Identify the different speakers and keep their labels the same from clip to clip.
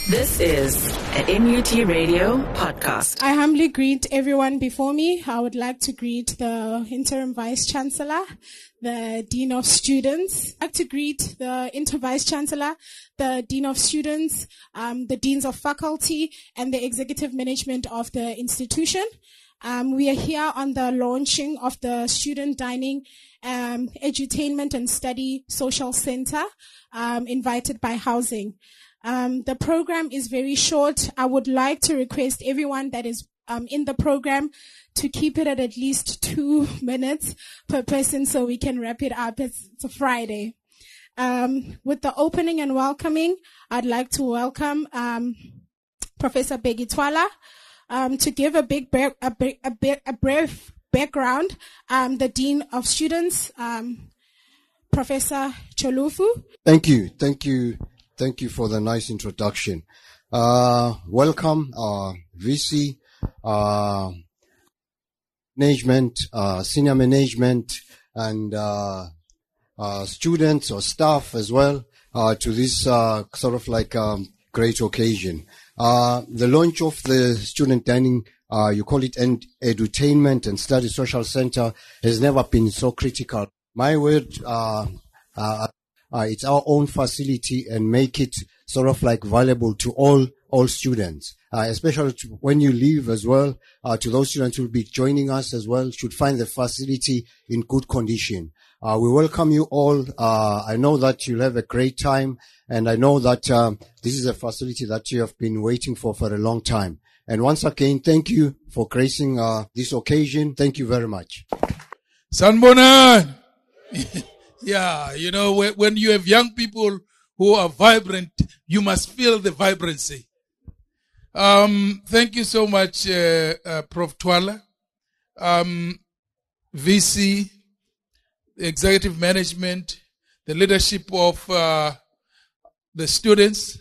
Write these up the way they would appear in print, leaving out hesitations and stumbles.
Speaker 1: This is an NUT Radio podcast.
Speaker 2: I humbly greet everyone before me. I would like to greet the Interim Vice Chancellor, the Dean of Students. I'd like to greet the Interim Vice Chancellor, the Dean of Students, the Deans of Faculty, and the Executive Management of the institution. We are here on the launching of the Student Dining, Edutainment and Study Social Center, invited by Housing. The program is very short. I would like to request everyone that is in the program to keep it at least 2 minutes per person so we can wrap it up. It's a Friday. With the opening and welcoming, I'd like to welcome Professor Bheki Twala to give a brief background. The Dean of Students, Professor Cholufu.
Speaker 3: Thank you for the nice introduction. Welcome, VC, management, senior management, and students or staff as well to this great occasion. The launch of the Student Dining, you call it Edutainment and Study Social Center, has never been so critical. My word, it's our own facility and make it valuable to all students, especially when you leave as well, to those students who will be joining us as well, should find the facility in good condition. We welcome you all. I know that you'll have a great time, and I know that this is a facility that you have been waiting for a long time. And once again, thank you for gracing this occasion. Thank you very much.
Speaker 4: Sanbonan! Yeah, you know, when you have young people who are vibrant, you must feel the vibrancy. Thank you so much, Prof. Twala, VC, the executive management, the leadership of the students,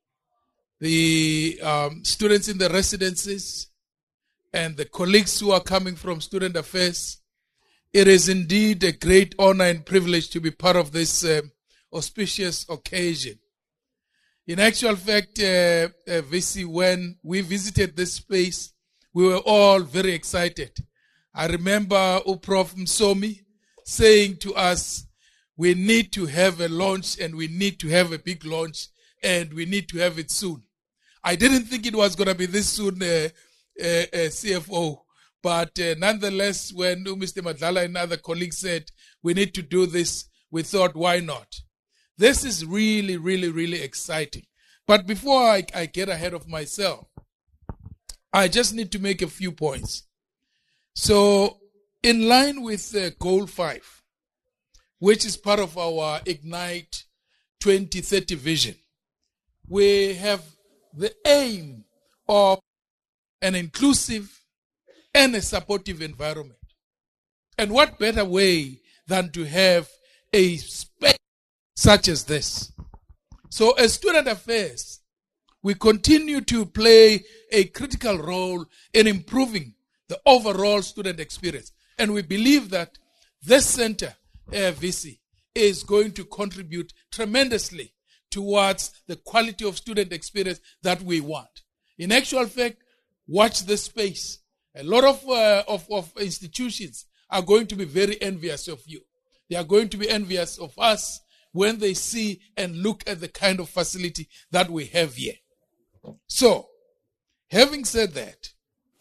Speaker 4: the students in the residences, and the colleagues who are coming from student affairs. It is indeed a great honor and privilege to be part of this auspicious occasion. In actual fact, VC, when we visited this space, we were all very excited. I remember Prof. Msomi saying to us, we need to have a launch and we need to have a big launch and we need to have it soon. I didn't think it was going to be this soon, CFO. But nonetheless, when Mr. Madlala and other colleagues said, we need to do this, we thought, why not? This is really, really, really exciting. But before I get ahead of myself, I just need to make a few points. So, in line with Goal 5, which is part of our Ignite 2030 vision, we have the aim of an inclusive and a supportive environment. And what better way than to have a space such as this? So as student affairs, we continue to play a critical role in improving the overall student experience. And we believe that this center, VC, is going to contribute tremendously towards the quality of student experience that we want. In actual fact, watch this space. A lot of institutions are going to be very envious of you. They are going to be envious of us when they see and look at the kind of facility that we have here. So, having said that,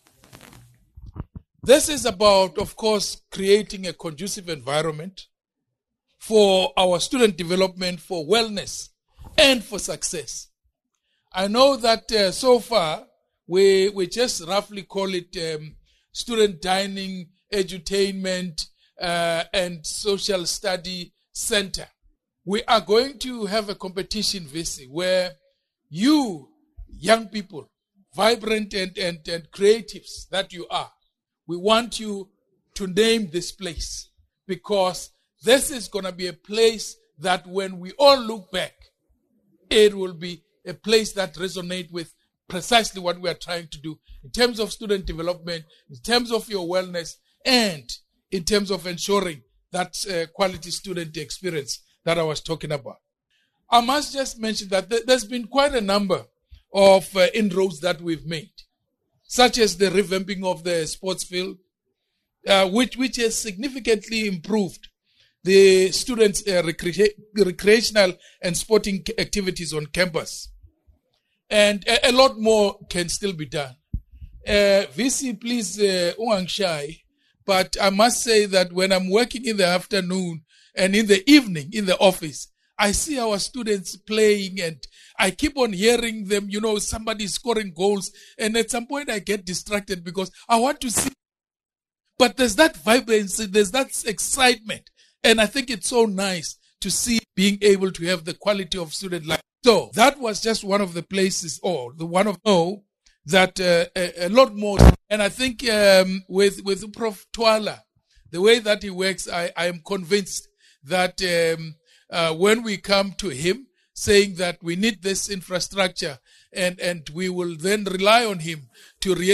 Speaker 4: this is about, of course, creating a conducive environment for our student development, for wellness, and for success. I know that so far, we just roughly call it Student Dining, Edutainment, and Social Study Center. We are going to have a competition, VC, where you, young people, vibrant and creatives that you are, we want you to name this place, because this is going to be a place that when we all look back, it will be a place that resonates with precisely what we are trying to do in terms of student development, in terms of your wellness, and in terms of ensuring that quality student experience that I was talking about. I must just mention that there's been quite a number of inroads that we've made, such as the revamping of the sports field, which has significantly improved the students' recreational and sporting activities on campus. And a lot more can still be done. VC, please, shy, but I must say that when I'm working in the afternoon and in the evening in the office, I see our students playing and I keep on hearing them, somebody scoring goals. And at some point I get distracted because I want to see. But there's that vibrancy, there's that excitement. And I think it's so nice to see being able to have the quality of student life. So that was just one of the places, that a lot more. And I think with Prof. Twala, the way that he works, I am convinced that when we come to him saying that we need this infrastructure and we will then rely on him to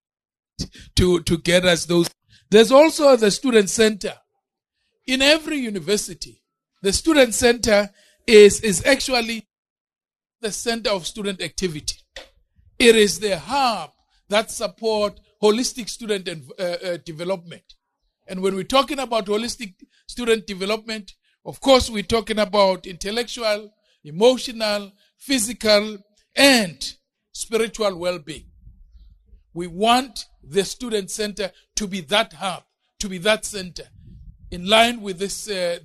Speaker 4: get us those. There's also the student center. In every university, the student center is actually the center of student activity. It is the hub that supports holistic student development. And when we're talking about holistic student development, of course, we're talking about intellectual, emotional, physical, and spiritual well-being. We want the student center to be that hub, to be that center, in line with this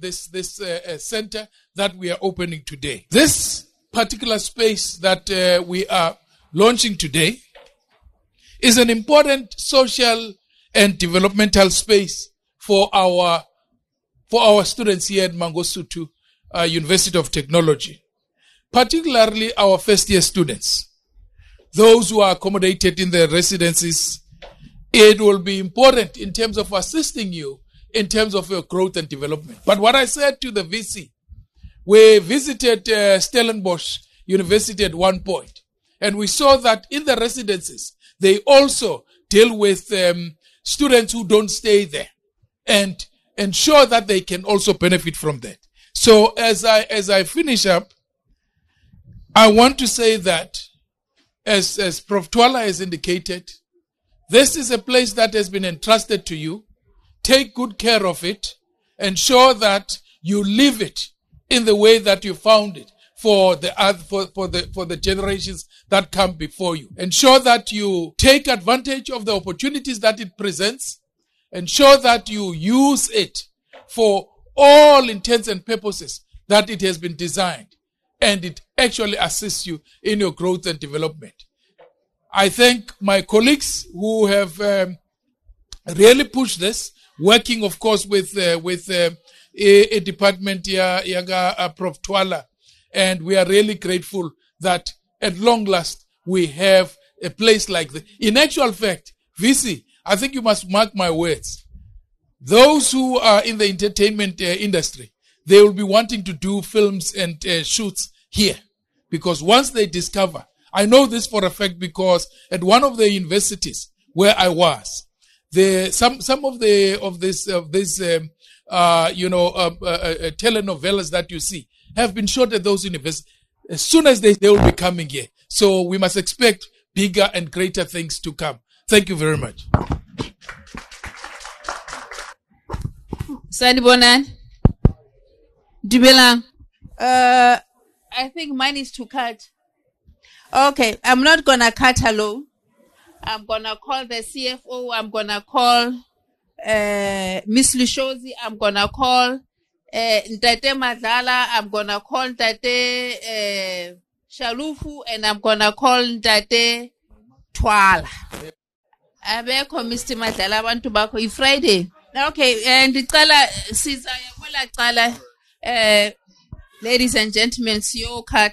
Speaker 4: center that we are opening today. This particular space that we are launching today is an important social and developmental space for our students here at Mangosuthu University of Technology, particularly our first-year students, those who are accommodated in their residences. It will be important in terms of assisting you in terms of your growth and development. But what I said to the VC, we visited Stellenbosch University at one point, and we saw that in the residences, they also deal with students who don't stay there and ensure that they can also benefit from that. So as I finish up, I want to say that as Prof. Twala has indicated, this is a place that has been entrusted to you. Take good care of it. Ensure that you leave it in the way that you found it for the generations that come before you. Ensure that you take advantage of the opportunities that it presents. Ensure that you use it for all intents and purposes that it has been designed, and it actually assists you in your growth and development. I thank my colleagues who have really pushed this, working, of course, with a department here, Prof. Twala, and we are really grateful that at long last we have a place like this. In actual fact, VC, I think you must mark my words. Those who are in the entertainment industry, they will be wanting to do films and shoots here, because once they discover, I know this for a fact because at one of the universities where I was, some of these telenovelas that you see have been shot at those universities. As soon as they will be coming here, so we must expect bigger and greater things to come. Thank you very much.
Speaker 5: Sanibonani. Dumelang. I think mine is to cut. Okay, I'm not gonna cut hello. I'm gonna call the CFO. I'm gonna call Miss Lushozi. I'm gonna call Ntate Madala. I'm gonna call Ntate Shalufu, and I'm gonna call Ntate Twala. Abeko Mr. Madala abantu bakho i Friday. Okay, and Tsala Siza yabola Tsala. Ladies and gentlemen, CEO cut.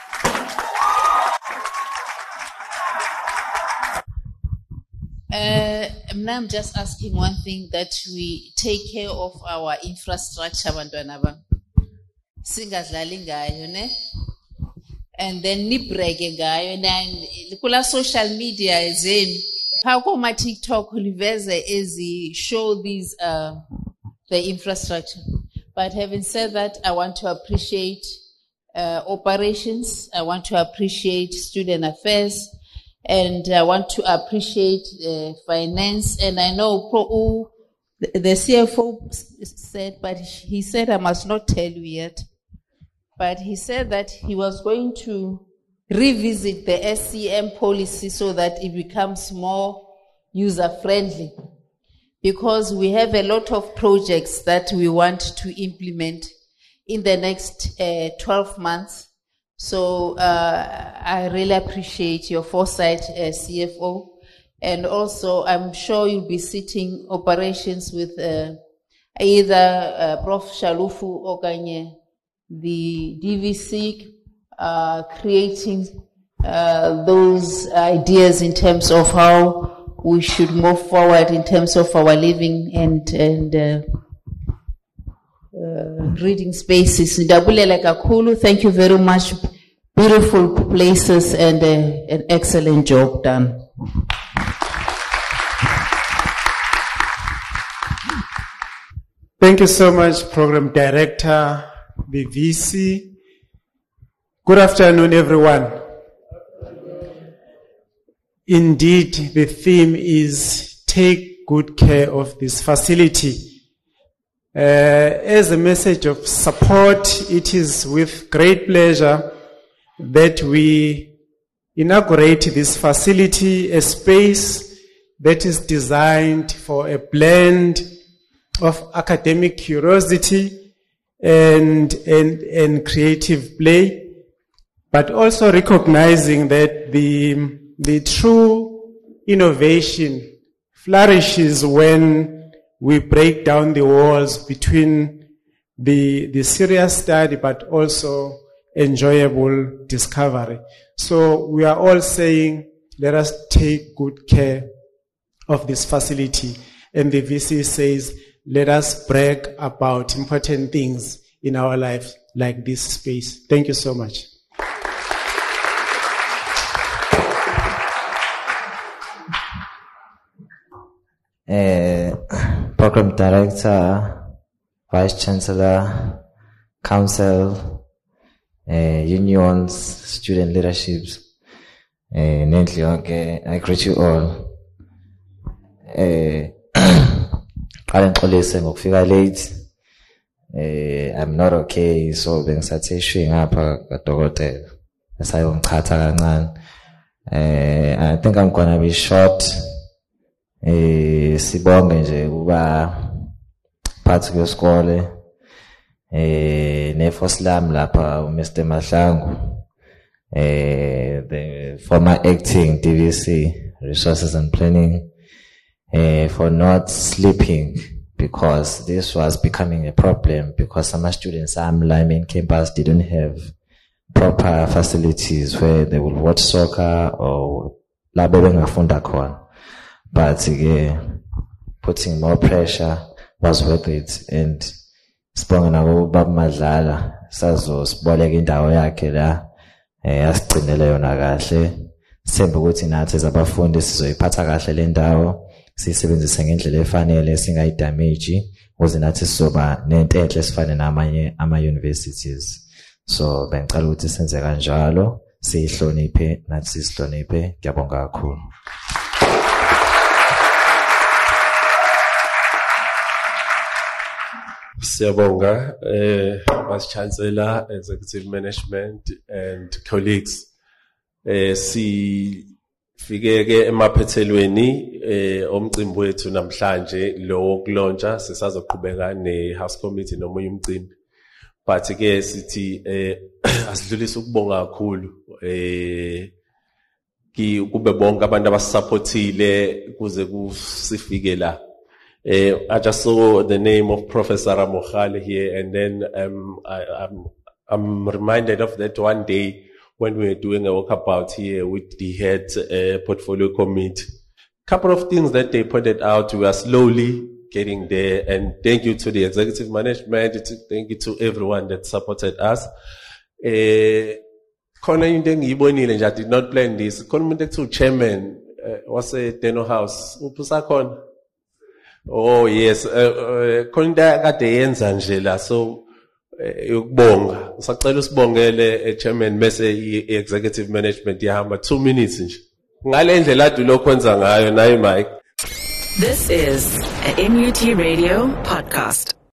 Speaker 5: I'm just asking one thing, that we take care of our infrastructure, bantwana bam. Singadlali ngayo ne, and then nibreke ngayo, and kula social media zenu how my TikTok liveze ezi show these the infrastructure. But having said that, I want to appreciate operations. I want to appreciate student affairs, and I want to appreciate finance. And I know the CFO said, but he said I must not tell you yet. But he said that he was going to revisit the SCM policy so that it becomes more user-friendly, because we have a lot of projects that we want to implement in the next 12 months. So I really appreciate your foresight, CFO. And also, I'm sure you'll be sitting operations with either Prof. Shalufu or Kanye, the DVC, creating those ideas in terms of how we should move forward in terms of our living and reading spaces. Ndabulela kakhulu. Thank you very much. Beautiful places and an excellent job done.
Speaker 6: Thank you so much, Program Director, the VC. Good afternoon, everyone. Indeed, the theme is take good care of this facility. As a message of support, it is with great pleasure that we inaugurate this facility, a space that is designed for a blend of academic curiosity and creative play, but also recognizing that the true innovation flourishes when we break down the walls between the serious study but also enjoyable discovery. So we are all saying, let us take good care of this facility. And the VC says, let us brag about important things in our life like this space. Thank you so much.
Speaker 7: Program Director, Vice Chancellor, Council, unions, student leaderships, I greet you all. Late. I'm not okay, so bengisathi ngapha kadokotela. Esayongchatha kancane. I think I'm gonna be short. Sibonge nje kuba phathi kwesikole neFoslam lapha Mr. Mahlangu, the former acting DVC resources and planning, for not sleeping, because this was becoming a problem, because some students in campus didn't have proper facilities where they would watch soccer or la bebengafunda khona. But putting more pressure was worth it, and sibonga nabo baba Madlala sazosiboleka indawo yakhe la asigcinele yona kahle. Sembe ukuthi nathi abafundi sizoyiphatha kahle le ndawo, sisebenzise ngendlela efanele, singayidamage ukuze nathi sizoba nentenhle sifane namanye ama-universities. So bengicela ukuthi senze kanjalo, sihloniphe nathi sihloniphe. Ngiyabonga kakhulu.
Speaker 8: Siyabonga, Vice Chancellor, Executive Management and colleagues. Sifike emaphethelweni omcimbi wethu namhlanje lo wokulontsha, sisazoqhubeka ne-House Committee nomunye umcimbi. But ke sithi asidlulise ukubonga kakhulu kube bonke abantu abasupportile kuze kusifike la. I just saw the name of Professor Ramokhale here, and then I'm reminded of that one day when we were doing a walkabout here with the head portfolio committee. Couple of things that they pointed out, we are slowly getting there, and thank you to the executive management, thank you to everyone that supported us. I did not plan this. To chairman was a Deno House. Oh yes, so yokubonga. Ngisacela usibongele chairman mase executive management yahamba 2 minutes nje. Ngale ndlela adu lokwenza ngayo nayi Mike.
Speaker 1: This is a MUT Radio podcast.